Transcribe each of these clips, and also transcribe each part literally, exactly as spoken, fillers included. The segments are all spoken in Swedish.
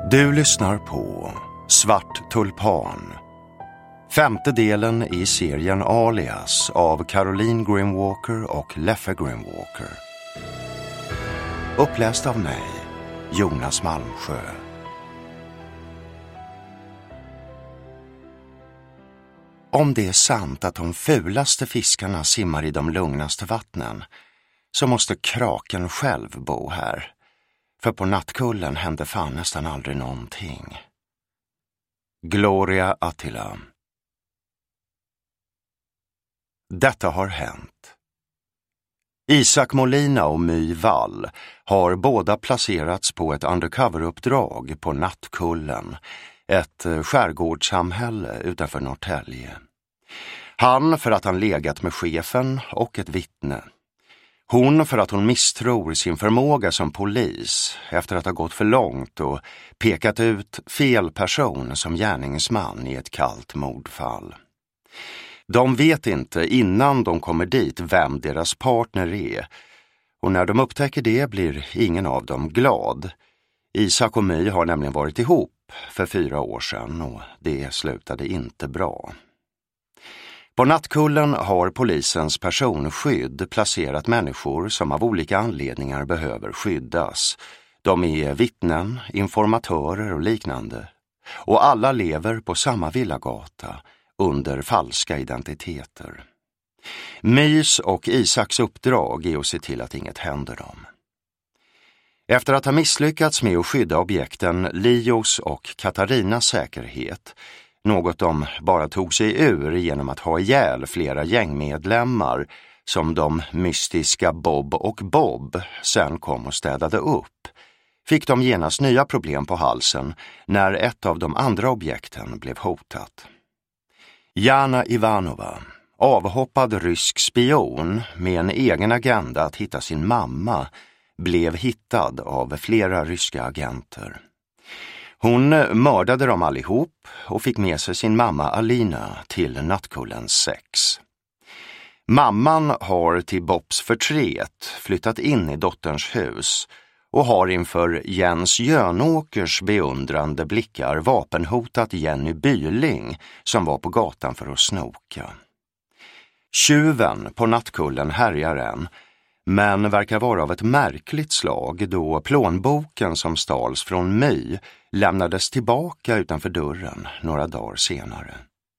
Du lyssnar på Svart tulpan, femte delen i serien Alias av Caroline Grimwalker och Leffe Grimwalker. Uppläst av mig, Jonas Malmsjö. Om det är sant att de fulaste fiskarna simmar i de lugnaste vattnen, så måste kraken själv bo här. För på Nattkullen hände fan nästan aldrig någonting. Gloria Attila. Detta har hänt. Isak Molina och My Wall har båda placerats på ett undercover-uppdrag på Nattkullen, ett skärgårdssamhälle utanför Norrtälje. Han för att han legat med chefen och ett vittne. Hon för att hon misstror sin förmåga som polis efter att ha gått för långt och pekat ut fel person som gärningsman i ett kallt mordfall. De vet inte innan de kommer dit vem deras partner är, och när de upptäcker det blir ingen av dem glad. Isak och My har nämligen varit ihop för fyra år sedan och det slutade inte bra. På Nattkullen har polisens personskydd placerat människor som av olika anledningar behöver skyddas. De är vittnen, informatörer och liknande. Och alla lever på samma villagata under falska identiteter. Mys och Isaks uppdrag är att se till att inget händer dem. Efter att ha misslyckats med att skydda objekten Lios och Katarinas säkerhet, något de bara tog sig ur genom att ha ihjäl flera gängmedlemmar som de mystiska Bob och Bob sen kom och städade upp, fick de genast nya problem på halsen när ett av de andra objekten blev hotat. Jana Ivanova, avhoppad rysk spion med en egen agenda att hitta sin mamma, blev hittad av flera ryska agenter. Hon mördade dem allihop och fick med sig sin mamma Alina till Nattkullens sex. Mamman har till Bobs förtret flyttat in i dotterns hus och har inför Jens Jönåkers beundrande blickar vapenhotat Jenny Byling som var på gatan för att snoka. Tjuven på Nattkullen härjar än, men verkar vara av ett märkligt slag då plånboken som stals från My lämnades tillbaka utanför dörren några dagar senare.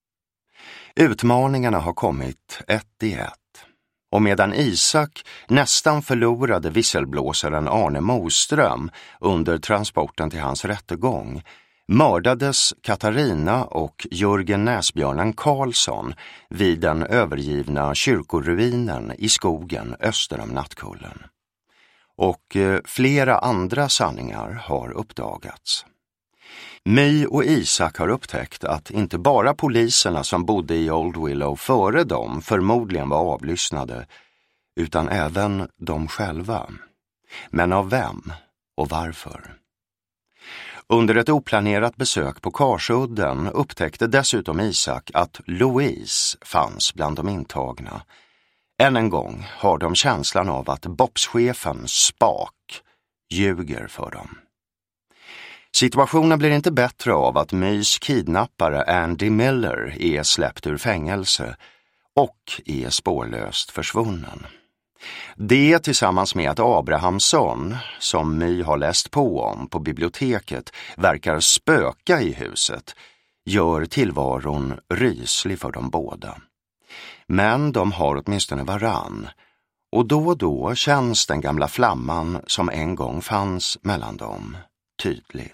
Utmaningarna har kommit ett i ett. Och medan Isak nästan förlorade visselblåsaren Arne Moström under transporten till hans rättegång, mördades Katarina och Jörgen Näsbjörnen Karlsson vid den övergivna kyrkoruinen i skogen öster om Nattkullen. Och flera andra sanningar har uppdagats. My och Isak har upptäckt att inte bara poliserna som bodde i Old Willow före dem förmodligen var avlyssnade, utan även de själva. Men av vem och varför? Under ett oplanerat besök på Karsudden upptäckte dessutom Isak att Louise fanns bland de intagna. Än en gång har de känslan av att Bobs-chefen Spak ljuger för dem. Situationen blir inte bättre av att Mys kidnappare Andy Miller är släppt ur fängelse och är spårlöst försvunnen. Det tillsammans med att Abrahamsson, som My har läst på om på biblioteket, verkar spöka i huset, gör tillvaron ryslig för dem båda. Men de har åtminstone varann, och då och då känns den gamla flamman som en gång fanns mellan dem tydligt.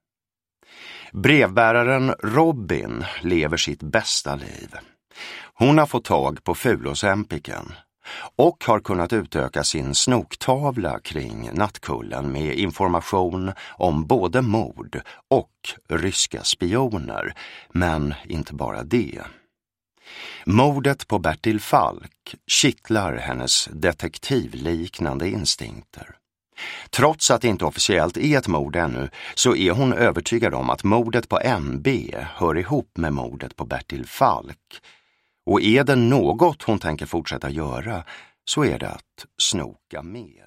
Brevbäraren Robin lever sitt bästa liv. Hon har fått tag på Fulosempiken och har kunnat utöka sin snoktavla kring Nattkullen med information om både mord och ryska spioner, men inte bara det. Mordet på Bertil Falk kittlar hennes detektivliknande instinkter. Trots att det inte officiellt är ett mord ännu, så är hon övertygad om att mordet på N B hör ihop med mordet på Bertil Falk. Och är det något hon tänker fortsätta göra, så är det att snoka mer.